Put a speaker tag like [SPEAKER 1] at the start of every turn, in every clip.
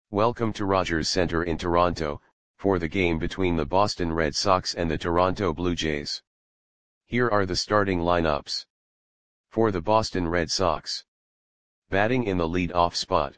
[SPEAKER 1] Welcome to Rogers Centre in Toronto, for the game between the Boston Red Sox and the Toronto Blue Jays. Here are the starting lineups. For the Boston Red Sox. Batting in the lead-off spot.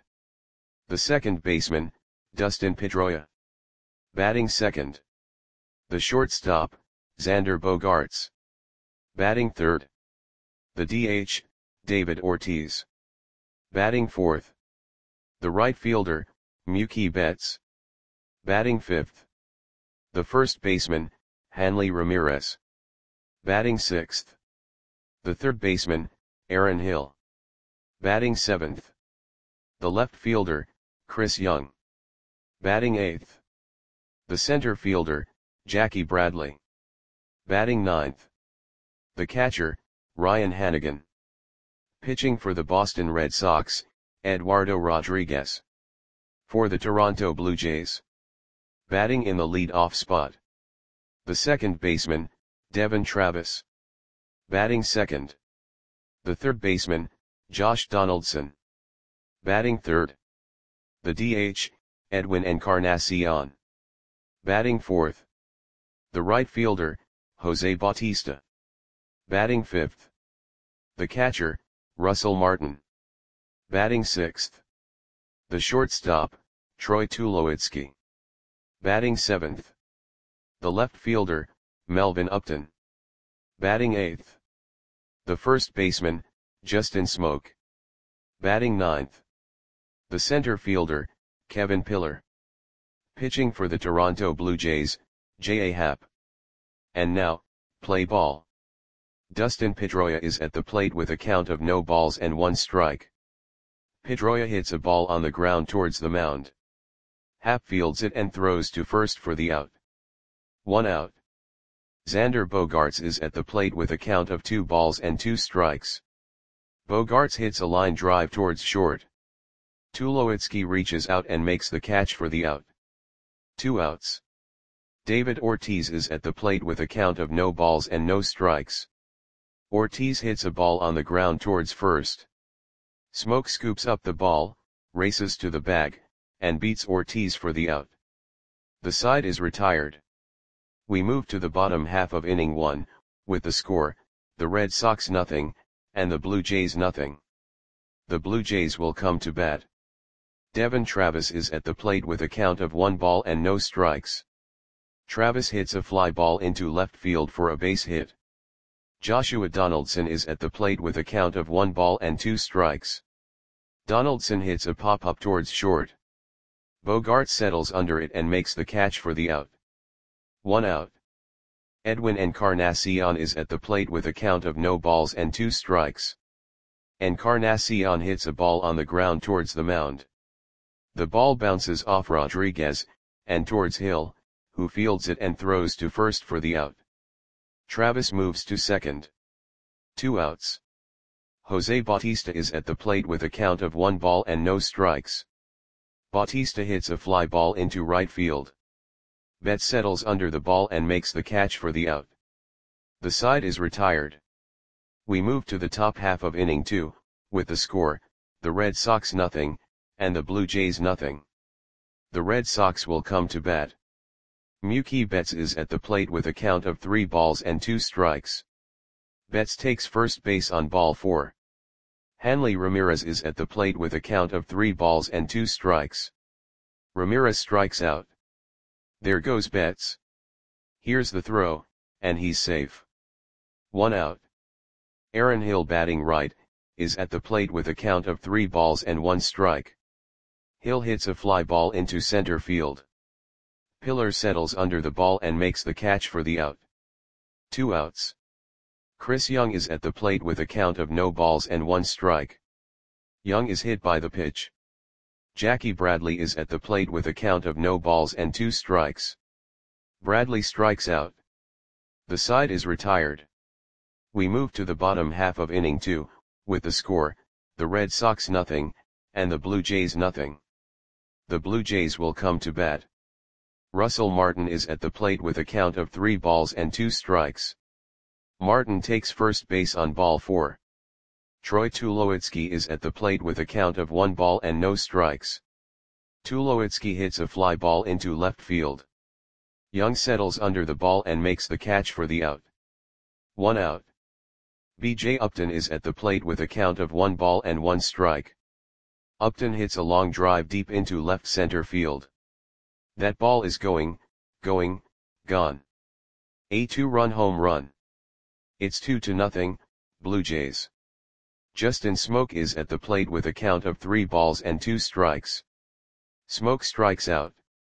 [SPEAKER 1] The second baseman, Dustin Pedroia. Batting second. The shortstop, Xander Bogaerts. Batting third. The DH, David Ortiz. Batting fourth. The right fielder, Mookie Betts. Batting fifth. The first baseman, Hanley Ramirez. Batting sixth. The third baseman, Aaron Hill. Batting seventh. The left fielder, Chris Young. Batting eighth. The center fielder, Jackie Bradley. Batting ninth. The catcher, Ryan Hanigan. Pitching for the Boston Red Sox, Eduardo Rodriguez. For the Toronto Blue Jays. Batting in the lead-off spot. The second baseman, Devon Travis. Batting second. The third baseman, Josh Donaldson. Batting third. The DH, Edwin Encarnacion. Batting fourth. The right fielder, Jose Bautista. Batting fifth. The catcher, Russell Martin. Batting sixth. The shortstop, Troy Tulowitzki. Batting seventh. The left fielder, Melvin Upton. Batting eighth. The first baseman, Justin Smoak. Batting ninth. The center fielder, Kevin Pillar. Pitching for the Toronto Blue Jays, J.A. Happ. And now, play ball. Dustin Pedroia is at the plate with a count of no balls and 1 strike. Pedroia hits a ball on the ground towards the mound. Happ fields it and throws to first for the out. 1 out. Xander Bogaerts is at the plate with a count of 2 balls and 2 strikes. Bogaerts hits a line drive towards short. Tulowitzki reaches out and makes the catch for the out. 2 outs. David Ortiz is at the plate with a count of no balls and no strikes. Ortiz hits a ball on the ground towards first. Smoak scoops up the ball, races to the bag, and beats Ortiz for the out. The side is retired. We move to the bottom half of inning 1, with the score, the Red Sox nothing, and the Blue Jays nothing. The Blue Jays will come to bat. Devon Travis is at the plate with a count of 1 ball and no strikes. Travis hits a fly ball into left field for a base hit. Joshua Donaldson is at the plate with a count of 1 ball and 2 strikes. Donaldson hits a pop-up towards short. Bogaerts settles under it and makes the catch for the out. 1 out. Edwin Encarnacion is at the plate with a count of no balls and 2 strikes. Encarnacion hits a ball on the ground towards the mound. The ball bounces off Rodriguez, and towards Hill, who fields it and throws to first for the out. Travis moves to second. 2 outs. Jose Bautista is at the plate with a count of 1 ball and no strikes. Bautista hits a fly ball into right field. Betts settles under the ball and makes the catch for the out. The side is retired. We move to the top half of inning 2, with the score, the Red Sox nothing, and the Blue Jays nothing. The Red Sox will come to bat. Mookie Betts is at the plate with a count of 3 balls and 2 strikes. Betts takes first base on ball 4. Hanley Ramirez is at the plate with a count of 3 balls and 2 strikes. Ramirez strikes out. There goes Betts. Here's the throw, and he's safe. 1 out. Aaron Hill, batting right, is at the plate with a count of 3 balls and 1 strike. Hill hits a fly ball into center field. Pillar settles under the ball and makes the catch for the out. 2 outs. Chris Young is at the plate with a count of no balls and 1 strike. Young is hit by the pitch. Jackie Bradley is at the plate with a count of no balls and 2 strikes. Bradley strikes out. The side is retired. We move to the bottom half of inning 2, with the score, the Red Sox nothing, and the Blue Jays nothing. The Blue Jays will come to bat. Russell Martin is at the plate with a count of 3 balls and 2 strikes. Martin takes first base on ball 4. Troy Tulowitzki is at the plate with a count of 1 ball and no strikes. Tulowitzki hits a fly ball into left field. Young settles under the ball and makes the catch for the out. 1 out. B.J. Upton is at the plate with a count of 1 ball and 1 strike. Upton hits a long drive deep into left center field. That ball is going, gone. A 2-run home run. It's 2-0, Blue Jays. Justin Smoak is at the plate with a count of 3 balls and 2 strikes. Smoak strikes out.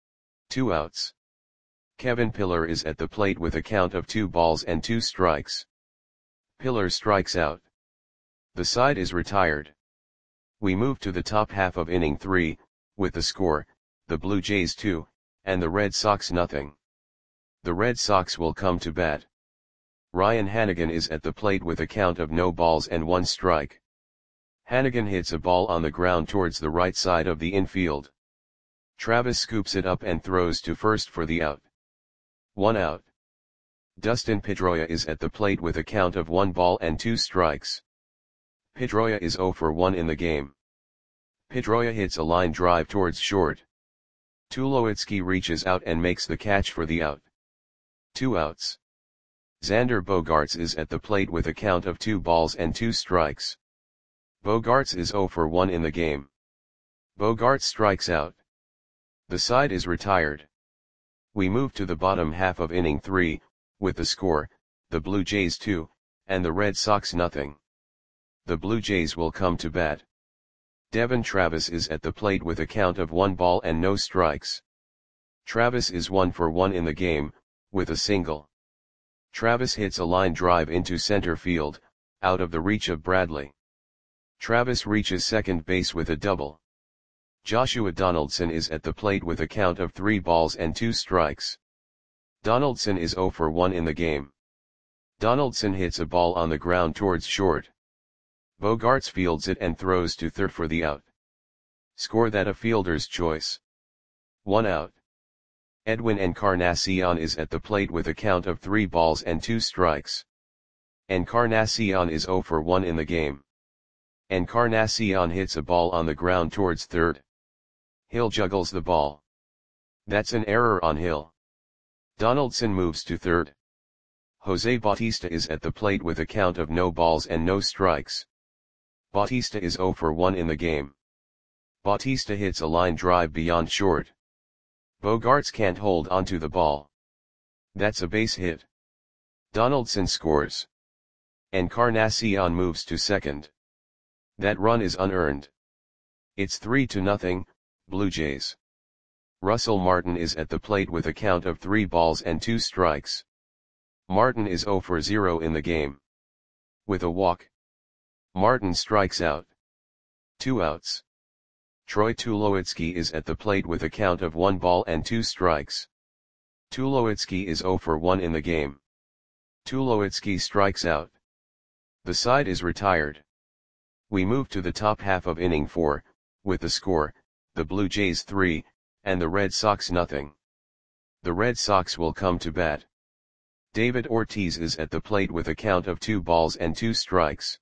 [SPEAKER 1] 2 outs. Kevin Pillar is at the plate with a count of 2 balls and 2 strikes. Pillar strikes out. The side is retired. We move to the top half of inning 3, with the score, the Blue Jays 2, and the Red Sox nothing. The Red Sox will come to bat. Ryan Hanigan is at the plate with a count of no balls and 1 strike. Hanigan hits a ball on the ground towards the right side of the infield. Travis scoops it up and throws to first for the out. 1 out. Dustin Pedroia is at the plate with a count of 1 ball and 2 strikes. Pedroia is 0 for 1 in the game. Pedroia hits a line drive towards short. Tulowitzki reaches out and makes the catch for the out. 2 outs. Xander Bogaerts is at the plate with a count of 2 balls and 2 strikes. Bogaerts is 0 for 1 in the game. Bogaerts strikes out. The side is retired. We move to the bottom half of inning 3, with the score, the Blue Jays 2, and the Red Sox nothing. The Blue Jays will come to bat. Devon Travis is at the plate with a count of 1 ball and no strikes. Travis is 1 for 1 in the game, with a single. Travis hits a line drive into center field, out of the reach of Bradley. Travis reaches second base with a double. Joshua Donaldson is at the plate with a count of 3 balls and 2 strikes. Donaldson is 0 for 1 in the game. Donaldson hits a ball on the ground towards short. Bogaerts fields it and throws to third for the out. Score that a fielder's choice. 1 out. Edwin Encarnacion is at the plate with a count of 3 balls and 2 strikes. Encarnacion is 0 for 1 in the game. Encarnacion hits a ball on the ground towards third. Hill juggles the ball. That's an error on Hill. Donaldson moves to third. Jose Bautista is at the plate with a count of no balls and no strikes. Bautista is 0 for 1 in the game. Bautista hits a line drive beyond short. Bogaerts can't hold onto the ball. That's a base hit. Donaldson scores. Encarnacion moves to second. That run is unearned. It's 3-0, Blue Jays. Russell Martin is at the plate with a count of 3 balls and 2 strikes. Martin is 0 for 0 in the game. With a walk. Martin strikes out. 2 outs. Troy Tulowitzki is at the plate with a count of 1 ball and 2 strikes. Tulowitzki is 0 for 1 in the game. Tulowitzki strikes out. The side is retired. We move to the top half of inning 4, with the score, the Blue Jays 3, and the Red Sox nothing. The Red Sox will come to bat. David Ortiz is at the plate with a count of 2 balls and 2 strikes.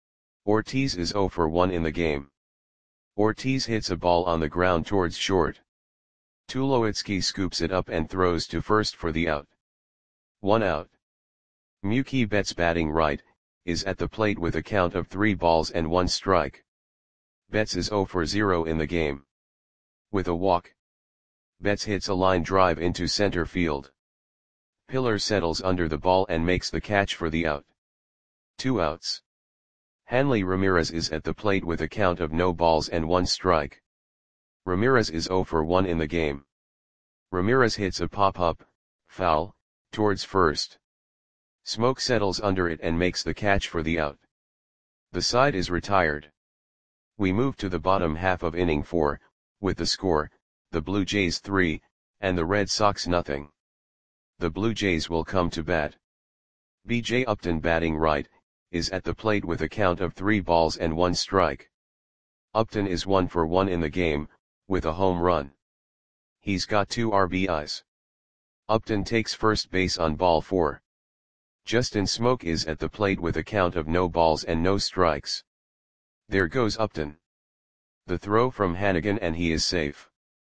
[SPEAKER 1] Ortiz is 0 for 1 in the game. Ortiz hits a ball on the ground towards short. Tulowitzki scoops it up and throws to first for the out. 1 out. Mookie Betts, batting right, is at the plate with a count of 3 balls and 1 strike. Betts is 0 for 0 in the game. With a walk. Betts hits a line drive into center field. Pillar settles under the ball and makes the catch for the out. 2 outs. Hanley Ramirez is at the plate with a count of no balls and 1 strike. Ramirez is 0 for 1 in the game. Ramirez hits a pop-up, foul, towards first. Smoak settles under it and makes the catch for the out. The side is retired. We move to the bottom half of inning 4, with the score, the Blue Jays 3, and the Red Sox nothing. The Blue Jays will come to bat. B.J. Upton, batting right, is at the plate with a count of 3 balls and 1 strike. Upton is 1 for 1 in the game, with a home run. He's got 2 RBIs. Upton takes first base on ball 4. Justin Smoak is at the plate with a count of no balls and no strikes. There goes Upton. The throw from Hanigan and he is safe.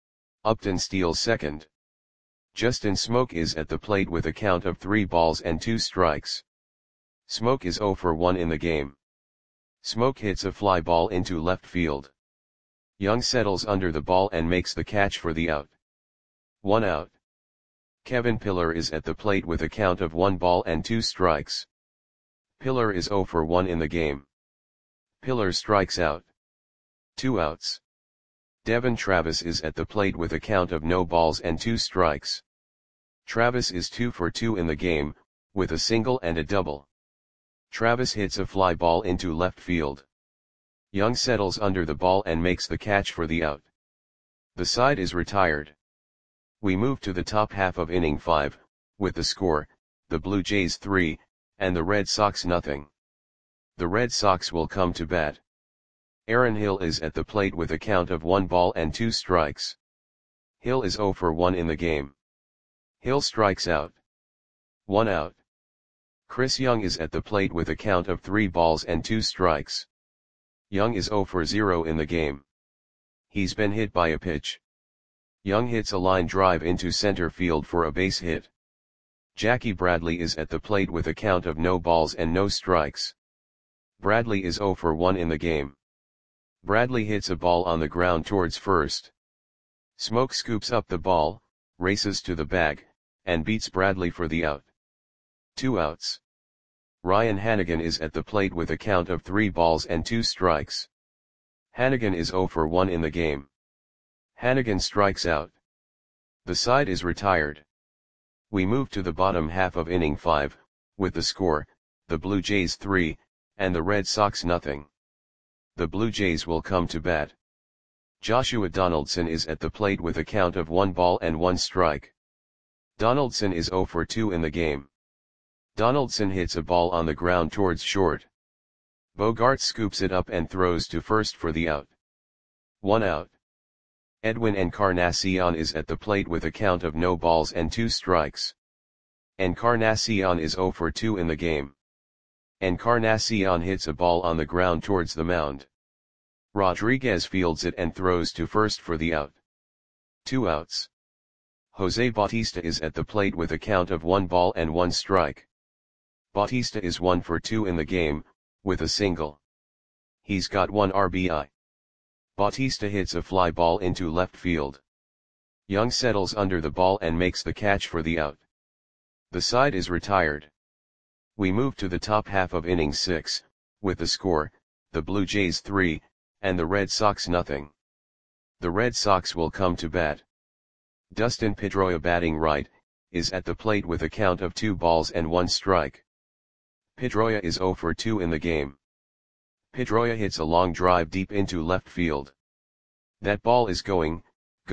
[SPEAKER 1] Upton steals second. Justin Smoke is at the plate with a count of 3 balls and 2 strikes. Smoke is 0 for 1 in the game. Smoke hits a fly ball into left field. Young settles under the ball and makes the catch for the out. 1 out. Kevin Pillar is at the plate with a count of 1 ball and 2 strikes. Pillar is 0 for 1 in the game. Pillar strikes out. 2 outs. Devon Travis is at the plate with a count of no balls and 2 strikes. Travis is 2 for 2 in the game, with a single and a double. Travis hits a fly ball into left field. Young settles under the ball and makes the catch for the out. The side is retired. We move to the top half of inning 5, with the score, the Blue Jays 3, and the Red Sox nothing. The Red Sox will come to bat. Aaron Hill is at the plate with a count of 1 ball and 2 strikes. Hill is 0 for 1 in the game. Hill strikes out. 1 out. Chris Young is at the plate with a count of 3 balls and 2 strikes. Young is 0 for 0 in the game. He's been hit by a pitch. Young hits a line drive into center field for a base hit. Jackie Bradley is at the plate with a count of no balls and no strikes. Bradley is 0 for 1 in the game. Bradley hits a ball on the ground towards first. Smoke scoops up the ball, races to the bag, and beats Bradley for the out. 2 outs. Ryan Hanigan is at the plate with a count of 3 balls and 2 strikes. Hanigan is 0 for 1 in the game. Hanigan strikes out. The side is retired. We move to the bottom half of inning 5, with the score, the Blue Jays 3, and the Red Sox nothing. The Blue Jays will come to bat. Joshua Donaldson is at the plate with a count of 1 ball and 1 strike. Donaldson is 0 for 2 in the game. Donaldson hits a ball on the ground towards short. Bogart scoops it up and throws to first for the out. 1 out. Edwin Encarnacion is at the plate with a count of no balls and 2 strikes. Encarnacion is 0 for 2 in the game. Encarnacion hits a ball on the ground towards the mound. Rodriguez fields it and throws to first for the out. 2 outs. Jose Bautista is at the plate with a count of 1 ball and 1 strike. Bautista is 1 for 2 in the game, with a single. He's got 1 RBI. Bautista hits a fly ball into left field. Young settles under the ball and makes the catch for the out. The side is retired. We move to the top half of inning 6, with the score, the Blue Jays 3, and the Red Sox nothing. The Red Sox will come to bat. Dustin Pedroia, batting right, is at the plate with a count of 2 balls and 1 strike. Pedroia is 0 for 2 in the game. Pedroia hits a long drive deep into left field. That ball is gone.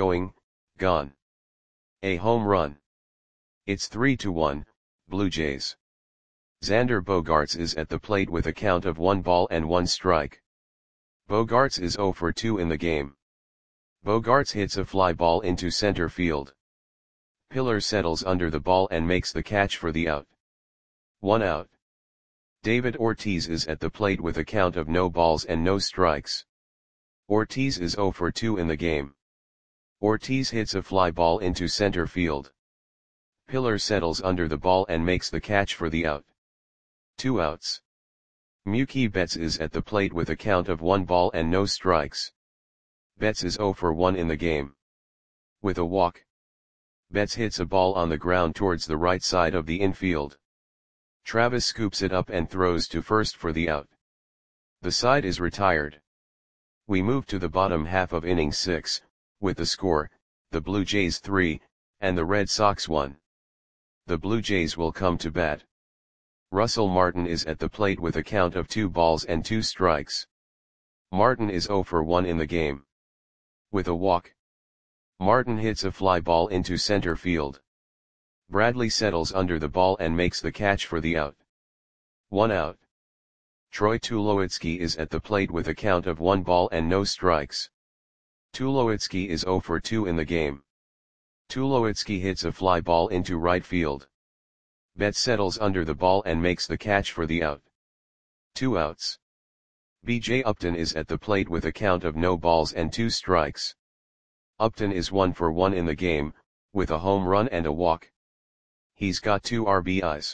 [SPEAKER 1] A home run. It's 3-1, Blue Jays. Xander Bogaerts is at the plate with a count of 1 ball and 1 strike. Bogaerts is 0 for 2 in the game. Bogaerts hits a fly ball into center field. Pillar settles under the ball and makes the catch for the out. 1 out. David Ortiz is at the plate with a count of no balls and no strikes. Ortiz is 0 for 2 in the game. Ortiz hits a fly ball into center field. Pillar settles under the ball and makes the catch for the out. 2 outs. Mookie Betts is at the plate with a count of 1 ball and no strikes. Betts is 0 for 1 in the game. With a walk. Betts hits a ball on the ground towards the right side of the infield. Travis scoops it up and throws to first for the out. The side is retired. We move to the bottom half of inning 6, with the score, the Blue Jays 3, and the Red Sox 1. The Blue Jays will come to bat. Russell Martin is at the plate with a count of 2 balls and 2 strikes. Martin is 0 for 1 in the game. With a walk. Martin hits a fly ball into center field. Bradley settles under the ball and makes the catch for the out. 1 out. Troy Tulowitzki is at the plate with a count of 1 ball and no strikes. Tulowitzki is 0 for 2 in the game. Tulowitzki hits a fly ball into right field. Betts settles under the ball and makes the catch for the out. 2 outs. B.J. Upton is at the plate with a count of no balls and 2 strikes. Upton is 1 for 1 in the game, with a home run and a walk. He's got 2 RBIs.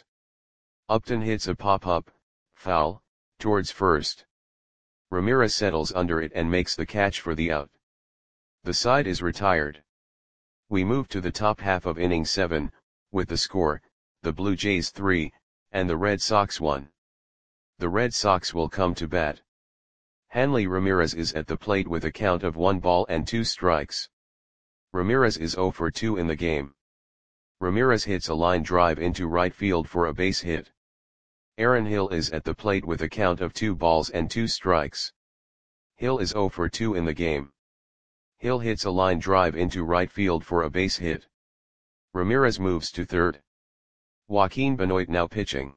[SPEAKER 1] Upton hits a pop-up, foul, towards first. Ramirez settles under it and makes the catch for the out. The side is retired. We move to the top half of inning 7, with the score, the Blue Jays 3, and the Red Sox 1. The Red Sox will come to bat. Hanley Ramirez is at the plate with a count of 1 ball and 2 strikes. Ramirez is 0 for 2 in the game. Ramirez hits a line drive into right field for a base hit. Aaron Hill is at the plate with a count of 2 balls and 2 strikes. Hill is 0 for 2 in the game. Hill hits a line drive into right field for a base hit. Ramirez moves to third. Joaquin Benoit now pitching.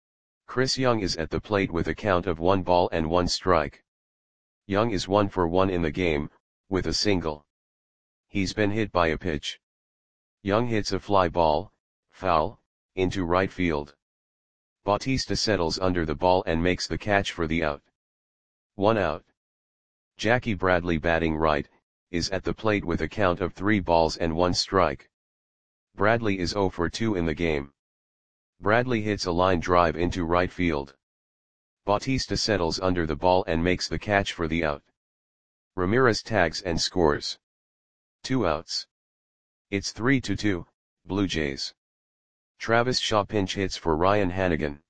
[SPEAKER 1] Chris Young is at the plate with a count of 1 ball and 1 strike. Young is 1 for 1 in the game, with a single. He's been hit by a pitch. Young hits a fly ball, foul, into right field. Bautista settles under the ball and makes the catch for the out. 1 out. Jackie Bradley batting right, is at the plate with a count of 3 balls and 1 strike. Bradley is 0 for 2 in the game. Bradley hits a line drive into right field. Bautista settles under the ball and makes the catch for the out. Ramirez tags and scores. 2 outs. It's 3-2, Blue Jays. Travis Shaw pinch hits for Ryan Hanigan.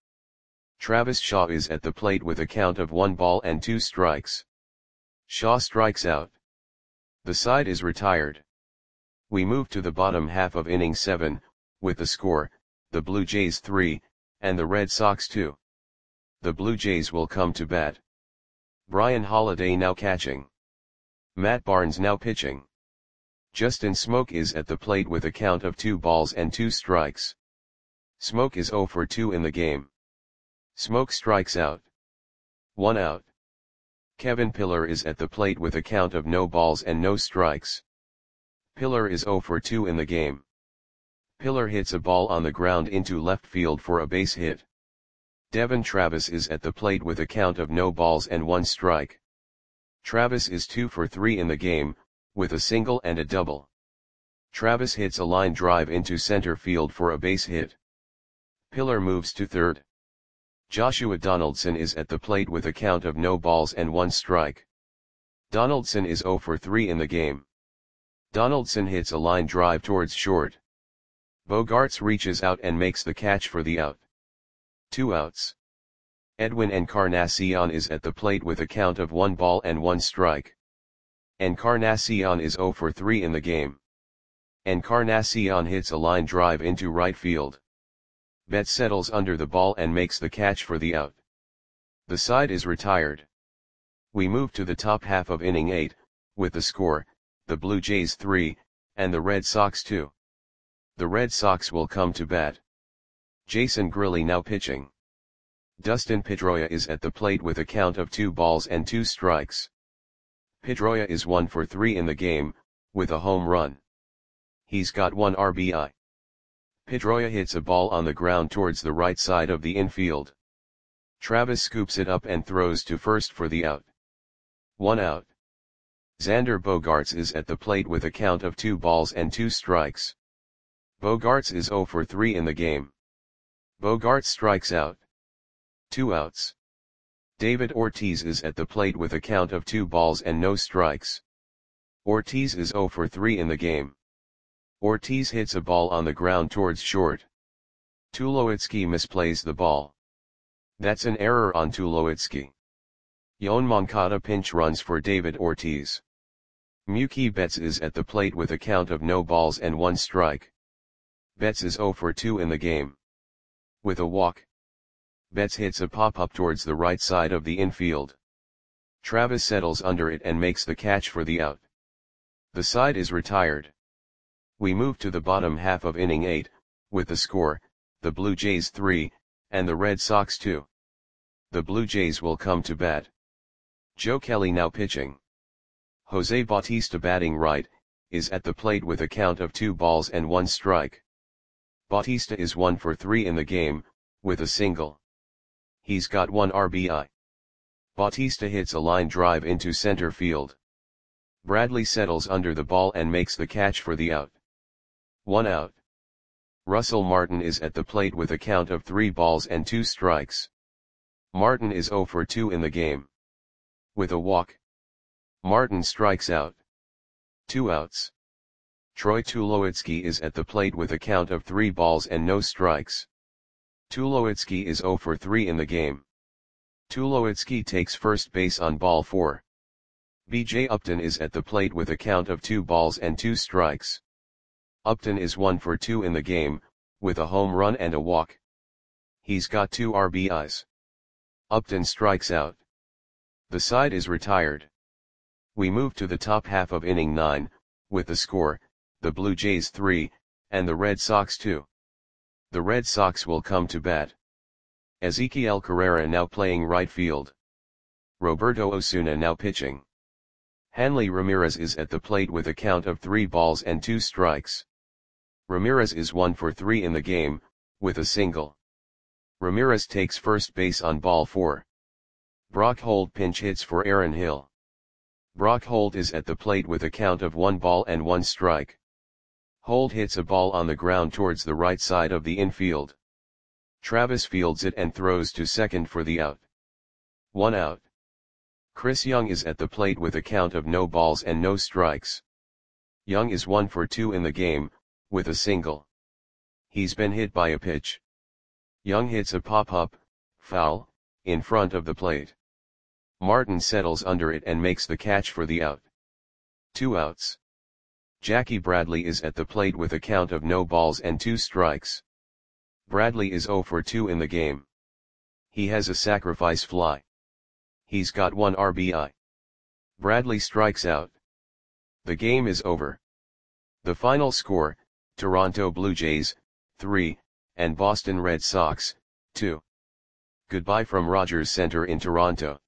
[SPEAKER 1] Travis Shaw is at the plate with a count of 1 ball and 2 strikes. Shaw strikes out. The side is retired. We move to the bottom half of inning 7, with the score, the Blue Jays 3, and the Red Sox 2. The Blue Jays will come to bat. Brian Holiday now catching. Matt Barnes now pitching. Justin Smoke is at the plate with a count of 2 balls and 2 strikes. Smoke is 0 for 2 in the game. Smoke strikes out. 1 out. Kevin Pillar is at the plate with a count of no balls and no strikes. Pillar is 0 for 2 in the game. Pillar hits a ball on the ground into left field for a base hit. Devon Travis is at the plate with a count of no balls and 1 strike. Travis is 2 for 3 in the game, with a single and a double. Travis hits a line drive into center field for a base hit. Pillar moves to third. Joshua Donaldson is at the plate with a count of no balls and 1 strike. Donaldson is 0 for 3 in the game. Donaldson hits a line drive towards short. Bogaerts reaches out and makes the catch for the out. 2 outs. Edwin Encarnacion is at the plate with a count of 1 ball and 1 strike. Encarnacion is 0 for 3 in the game. Encarnacion hits a line drive into right field. Betts settles under the ball and makes the catch for the out. The side is retired. We move to the top half of inning 8, with the score, the Blue Jays 3, and the Red Sox 2. The Red Sox will come to bat. Jason Grilli now pitching. Dustin Pedroia is at the plate with a count of 2 balls and 2 strikes. Pedroia is 1 for 3 in the game, with a home run. He's got 1 RBI. Pedroia hits a ball on the ground towards the right side of the infield. Travis scoops it up and throws to first for the out. 1 out. Xander Bogaerts is at the plate with a count of 2 balls and 2 strikes. Bogaerts is 0 for 3 in the game. Bogaerts strikes out. 2 outs. David Ortiz is at the plate with a count of 2 balls and no strikes. Ortiz is 0 for 3 in the game. Ortiz hits a ball on the ground towards short. Tulowitzki misplays the ball. That's an error on Tulowitzki. Yoan Moncada pinch runs for David Ortiz. Mookie Betts is at the plate with a count of no balls and 1 strike. Betts is 0 for 2 in the game. With a walk. Betts hits a pop-up towards the right side of the infield. Travis settles under it and makes the catch for the out. The side is retired. We move to the bottom half of inning 8, with the score, the Blue Jays 3, and the Red Sox 2. The Blue Jays will come to bat. Joe Kelly now pitching. Jose Bautista batting right, is at the plate with a count of 2 balls and 1 strike. Bautista is 1 for 3 in the game, with a single. He's got 1 RBI. Bautista hits a line drive into center field. Bradley settles under the ball and makes the catch for the out. 1 out. Russell Martin is at the plate with a count of 3 balls and 2 strikes. Martin is 0 for 2 in the game. With a walk, Martin strikes out. 2 outs. Troy Tulowitzki is at the plate with a count of 3 balls and no strikes. Tulowitzki is 0 for 3 in the game. Tulowitzki takes first base on ball 4. B.J. Upton is at the plate with a count of 2 balls and 2 strikes. Upton is 1 for 2 in the game, with a home run and a walk. He's got 2 RBIs. Upton strikes out. The side is retired. We move to the top half of inning 9, with the score, the Blue Jays 3, and the Red Sox 2. The Red Sox will come to bat. Ezequiel Carrera now playing right field. Roberto Osuna now pitching. Hanley Ramirez is at the plate with a count of 3 balls and 2 strikes. Ramirez is 1 for 3 in the game, with a single. Ramirez takes first base on ball 4. Brock Holt pinch hits for Aaron Hill. Brock Holt is at the plate with a count of 1 ball and 1 strike. Holt hits a ball on the ground towards the right side of the infield. Travis fields it and throws to second for the out. 1 out. Chris Young is at the plate with a count of no balls and no strikes. Young is 1 for 2 in the game, with a single. He's been hit by a pitch. Young hits a pop-up, foul, in front of the plate. Martin settles under it and makes the catch for the out. 2 outs. Jackie Bradley is at the plate with a count of no balls and 2 strikes. Bradley is 0 for 2 in the game. He has a sacrifice fly. He's got 1 RBI. Bradley strikes out. The game is over. The final score, Toronto Blue Jays, 3, and Boston Red Sox, 2. Goodbye from Rogers Center in Toronto.